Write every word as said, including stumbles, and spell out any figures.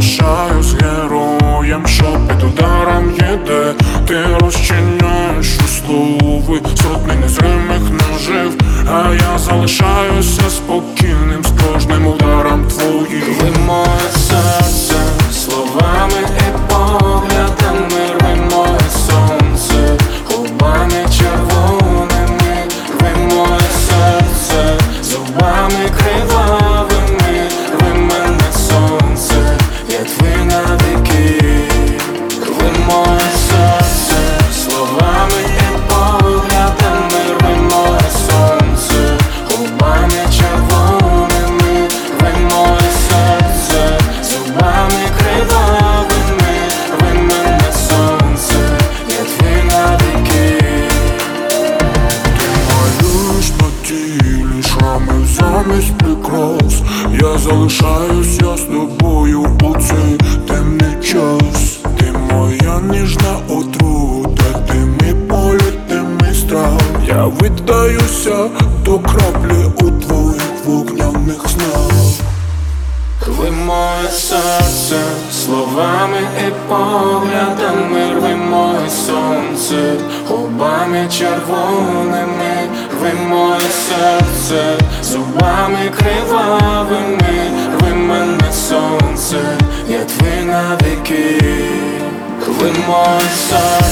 залишаюсь героєм, що під ударом їде. Ти розчиняєш у слови сотні незримих ножів, а я залишаюся спокійним з кожним ударом твоїх. Рви моє серце словами і поглядами, рви моє сонце губами червоними, рви моє серце зубами кривавими, рви мене сонце, я твій навіки. Рви моє серце словами і поглядами, рви моє сонце губами червоними, рви моє серце зубами кривавими, рви мене сонце, я твій навіки. Ти малюєш на тілі шрами замість прикрас. Я залишаюсь я з тобою у цей темний час. Ти моя ніжна отрута, ти мій політ, ти мій страх. Я віддаюся до краплі у твоїх вогняних снах. Рви моє серце словами і поглядами, рви моє сонце губами червоними, рви моє серце зубами кривавими, рви мене сонце, я твій навіки. Рви моє серце